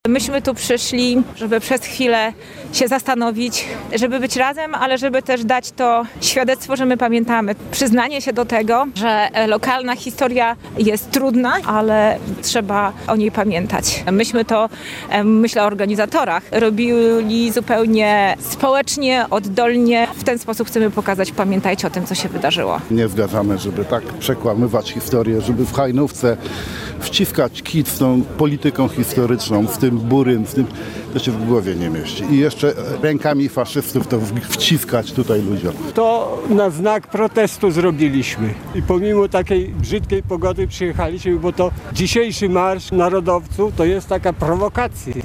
Myśmy tu przyszli, żeby przez chwilę się zastanowić, żeby być razem, ale żeby też dać to świadectwo, że my pamiętamy. Przyznanie się do tego, że lokalna historia jest trudna, ale trzeba o niej pamiętać. Myśmy to, myślę o organizatorach, robili zupełnie społecznie, oddolnie. W ten sposób chcemy pokazać, pamiętajcie o tym, co się wydarzyło. Nie zgadzamy, żeby tak przekłamywać historię, żeby w Hajnówce wciskać kit z tą polityką historyczną, z tym burym, z tym, to się w głowie nie mieści. I jeszcze rękami faszystów to wciskać tutaj ludziom. To na znak protestu zrobiliśmy. I pomimo takiej brzydkiej pogody przyjechaliśmy, bo to dzisiejszy Marsz Narodowców to jest taka prowokacja.